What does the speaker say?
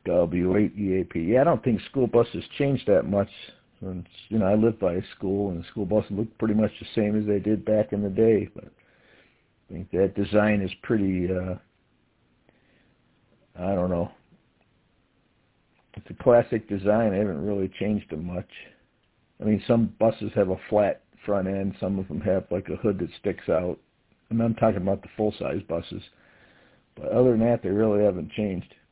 W8EAP. Yeah, I don't think school buses changed that much. Since, I live by a school, and school buses look pretty much the same as they did back in the day. But I think that design is pretty, I don't know. It's a classic design. They haven't really changed them much. I mean, some buses have a flat front end. Some of them have like a hood that sticks out. And I'm talking about the full-size buses. But other than that, they really haven't changed.